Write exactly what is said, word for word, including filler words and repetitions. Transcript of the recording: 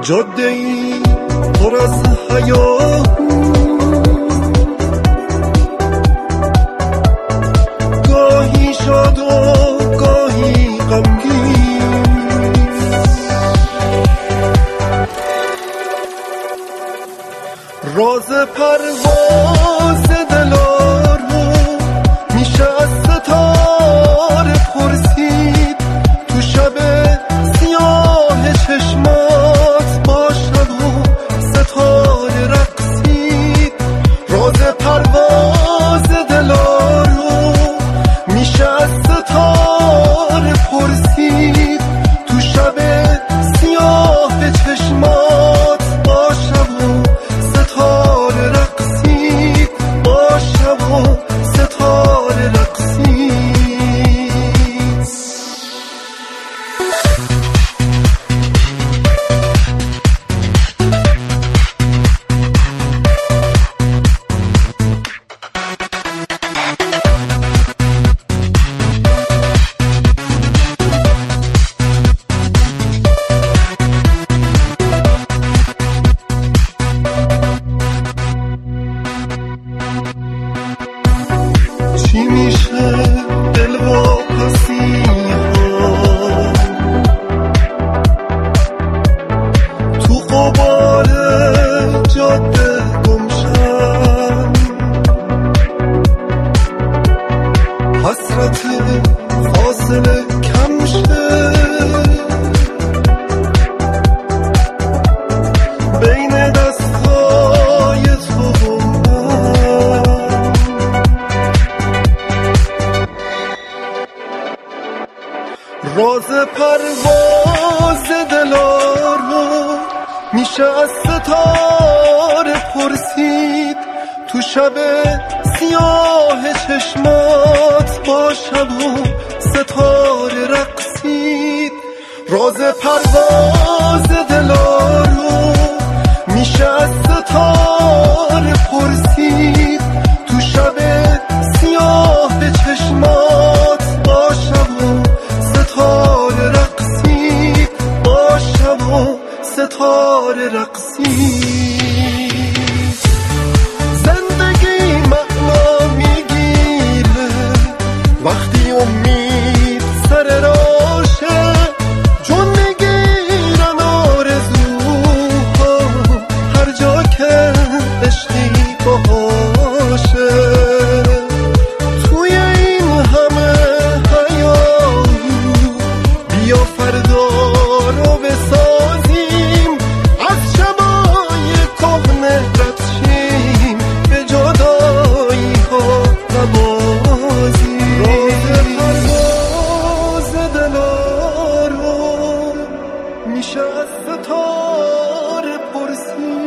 جاده ای پر از هیاهو، گاهی شاد و گاهی غمگین، راز پرواز دلار رو میشه از ستاره پرسید، تو شب سیاه چشمات با شب و ستاره رقصید. راز پرواز دلار رو میشه از ستاره پرسید، تو شب سیاه چشمات با شب و ستاره رقصید، با شب و ستاره رقصید. چی میشه دل واپسی ها تو قبار جاده گمشن، حسرت فاصله کم شه بین دستهای تو و من. راز پرواز دلار رو میشه از ستاره پرسید، تو شب سیاه چشمات با شب و ستاره رقصید. راز پرواز دلار رو میشه از ستاره پرسید، تو شب سیاه چشمات با شب و ستاره رقصید، با شب و ستاره رقصید. زندگی معنا میگیره وقتی امید سر راشه، جون میگیرن آرزوها هر جا که عشقی باشه. توی این همه هیاهو بیا فردا رو بسازیم، از شبای کهنه رد شیم، به جدایی ها نبازیم. راز پرواز دلار رو میشه از ستاره پرسید،